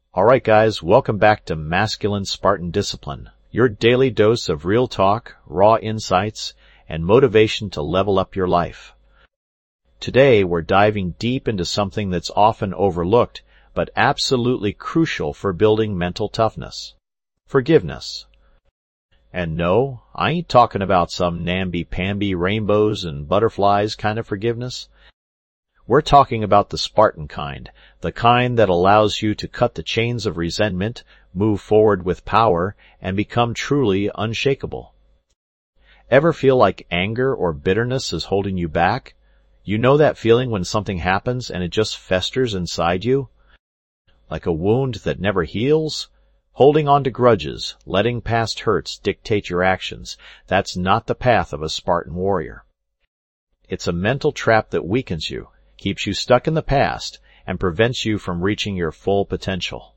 Alright guys, welcome back to Masculine Spartan Discipline, your daily dose of real talk, raw insights, and motivation to level up your life. Today we're diving deep into something that's often overlooked, but absolutely crucial for building mental toughness. Forgiveness. And no, I ain't talking about some namby-pamby rainbows and butterflies kind of forgiveness. We're talking about the Spartan kind, the kind that allows you to cut the chains of resentment, move forward with power, and become truly unshakable. Ever feel like anger or bitterness is holding you back? You know that feeling when something happens and it just festers inside you? Like a wound that never heals? Holding on to grudges, letting past hurts dictate your actions, that's not the path of a Spartan warrior. It's a mental trap that weakens you, keeps you stuck in the past, and prevents you from reaching your full potential.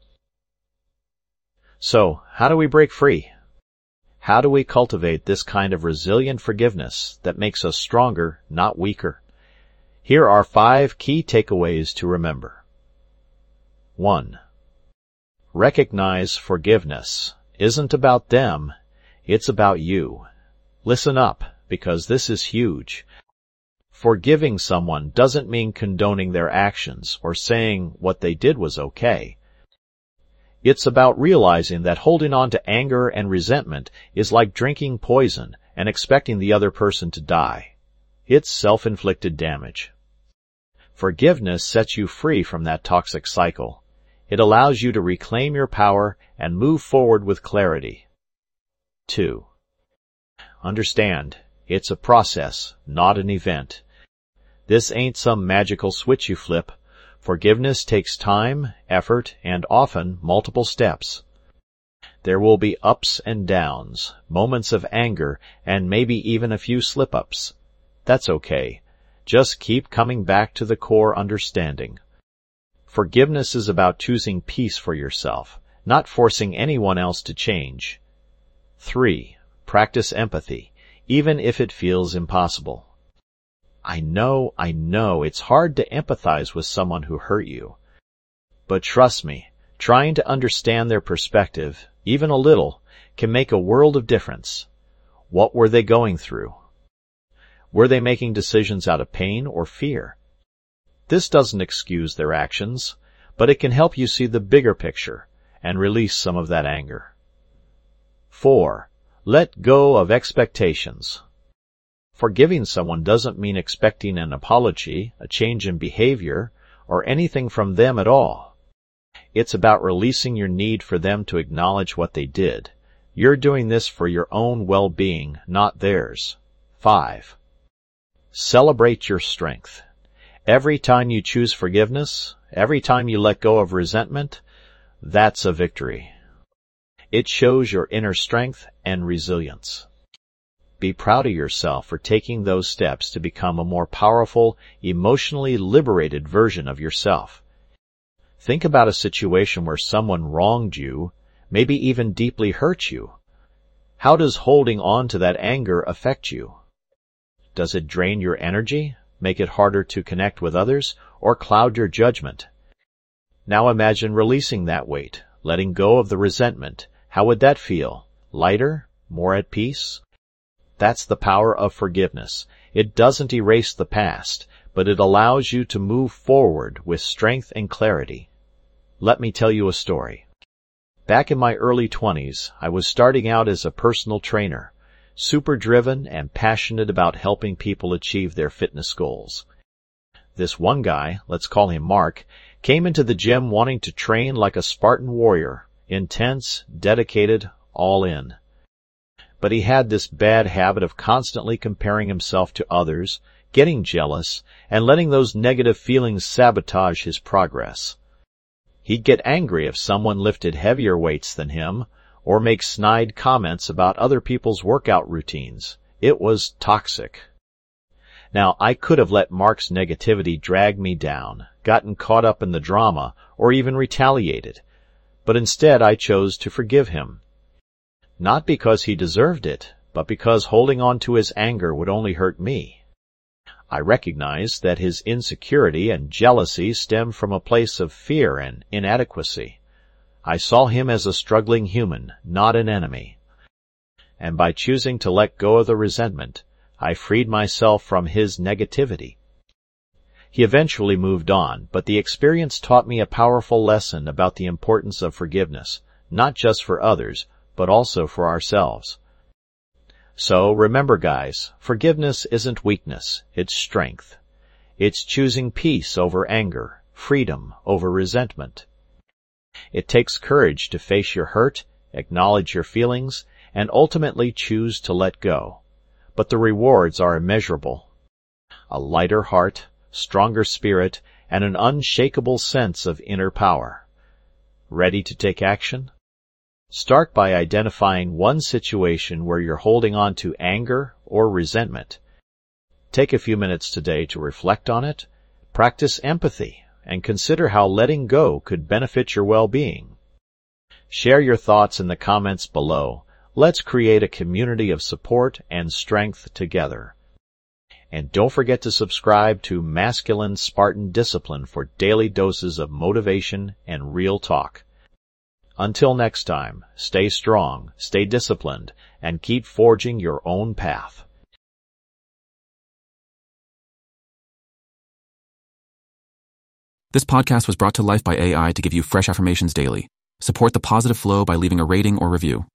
So, how do we break free? How do we cultivate this kind of resilient forgiveness that makes us stronger, not weaker? Here are 5 key takeaways to remember. 1. Recognize forgiveness isn't about them, it's about you. Listen up, because this is huge. Forgiving someone doesn't mean condoning their actions or saying what they did was okay. It's about realizing that holding on to anger and resentment is like drinking poison and expecting the other person to die. It's self-inflicted damage. Forgiveness sets you free from that toxic cycle. It allows you to reclaim your power and move forward with clarity. 2. Understand, it's a process, not an event. This ain't some magical switch you flip. Forgiveness takes time, effort, and often multiple steps. There will be ups and downs, moments of anger, and maybe even a few slip-ups. That's okay. Just keep coming back to the core understanding. Forgiveness is about choosing peace for yourself, not forcing anyone else to change. 3. Practice empathy, even if it feels impossible. I know, it's hard to empathize with someone who hurt you. But trust me, trying to understand their perspective, even a little, can make a world of difference. What were they going through? Were they making decisions out of pain or fear? This doesn't excuse their actions, but it can help you see the bigger picture and release some of that anger. 4. Let go of expectations. Forgiving someone doesn't mean expecting an apology, a change in behavior, or anything from them at all. It's about releasing your need for them to acknowledge what they did. You're doing this for your own well-being, not theirs. 5. Celebrate your strength. Every time you choose forgiveness, every time you let go of resentment, that's a victory. It shows your inner strength and resilience. Be proud of yourself for taking those steps to become a more powerful, emotionally liberated version of yourself. Think about a situation where someone wronged you, maybe even deeply hurt you. How does holding on to that anger affect you? Does it drain your energy, make it harder to connect with others, or cloud your judgment? Now imagine releasing that weight, letting go of the resentment. How would that feel? Lighter? More at peace? That's the power of forgiveness. It doesn't erase the past, but it allows you to move forward with strength and clarity. Let me tell you a story. Back in my early 20s, I was starting out as a personal trainer, super driven and passionate about helping people achieve their fitness goals. This one guy, let's call him Mark, came into the gym wanting to train like a Spartan warrior, intense, dedicated, all in. But he had this bad habit of constantly comparing himself to others, getting jealous, and letting those negative feelings sabotage his progress. He'd get angry if someone lifted heavier weights than him, or make snide comments about other people's workout routines. It was toxic. Now, I could have let Mark's negativity drag me down, gotten caught up in the drama, or even retaliated. But instead I chose to forgive him. Not because he deserved it, but because holding on to his anger would only hurt me. I recognized that his insecurity and jealousy stemmed from a place of fear and inadequacy. I saw him as a struggling human, not an enemy. And by choosing to let go of the resentment, I freed myself from his negativity. He eventually moved on, but the experience taught me a powerful lesson about the importance of forgiveness, not just for others, but also for ourselves. So remember, guys, forgiveness isn't weakness, it's strength. It's choosing peace over anger, freedom over resentment. It takes courage to face your hurt, acknowledge your feelings, and ultimately choose to let go. But the rewards are immeasurable. A lighter heart, stronger spirit, and an unshakable sense of inner power. Ready to take action? Start by identifying one situation where you're holding on to anger or resentment. Take a few minutes today to reflect on it, practice empathy, and consider how letting go could benefit your well-being. Share your thoughts in the comments below. Let's create a community of support and strength together. And don't forget to subscribe to Masculine Spartan Discipline for daily doses of motivation and real talk. Until next time, stay strong, stay disciplined, and keep forging your own path. This podcast was brought to life by AI to give you fresh affirmations daily. Support the positive flow by leaving a rating or review.